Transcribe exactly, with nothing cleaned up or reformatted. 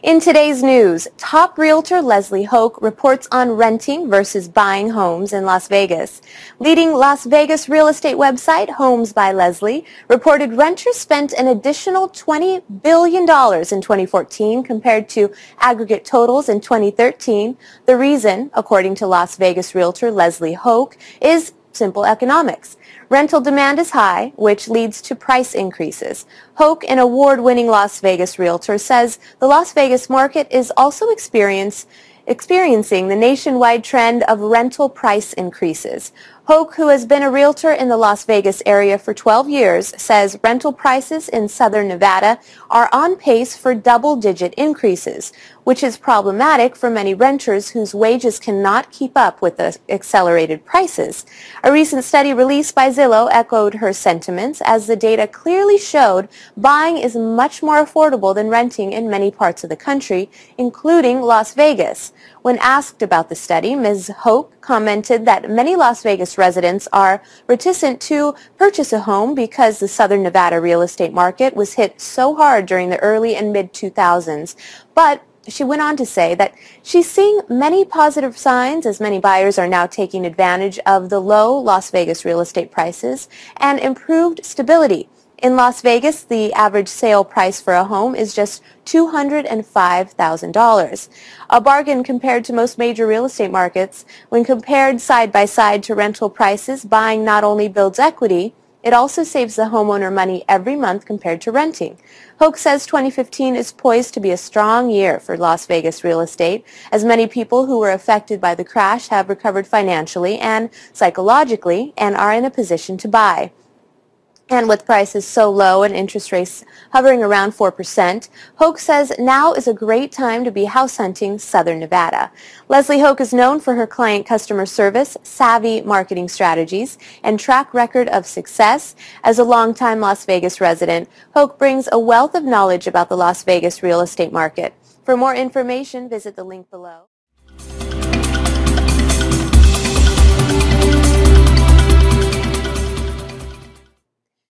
In today's news, top realtor Leslie Hoch reports on renting versus buying homes in Las Vegas. Leading Las Vegas real estate website Homes by Leslie reported renters spent an additional twenty billion dollars in twenty fourteen compared to aggregate totals in twenty thirteen. The reason, according to Las Vegas realtor Leslie Hoch, is simple economics. Rental demand is high, which leads to price increases. Hoch, an award-winning Las Vegas realtor, says the Las Vegas market is also experience, experiencing the nationwide trend of rental price increases. Hoch, who has been a realtor in the Las Vegas area for twelve years, says rental prices in southern Nevada are on pace for double-digit increases, which is problematic for many renters whose wages cannot keep up with the accelerated prices. A recent study released by Zillow echoed her sentiments, as the data clearly showed buying is much more affordable than renting in many parts of the country, including Las Vegas. When asked about the study, Miz Hoch commented that many Las Vegas residents are reticent to purchase a home because the southern Nevada real estate market was hit so hard during the early and mid two thousands. But she went on to say that she's seeing many positive signs, as many buyers are now taking advantage of the low Las Vegas real estate prices and improved stability. In Las Vegas, the average sale price for a home is just two hundred five thousand dollars, a bargain compared to most major real estate markets. When compared side by side to rental prices, buying not only builds equity, it also saves the homeowner money every month compared to renting. Hoch says twenty fifteen is poised to be a strong year for Las Vegas real estate, as many people who were affected by the crash have recovered financially and psychologically and are in a position to buy. And with prices so low and interest rates hovering around four percent, Hoch says now is a great time to be house hunting southern Nevada. Leslie Hoch is known for her client customer service, savvy marketing strategies, and track record of success. As a longtime Las Vegas resident, Hoch brings a wealth of knowledge about the Las Vegas real estate market. For more information, visit the link below.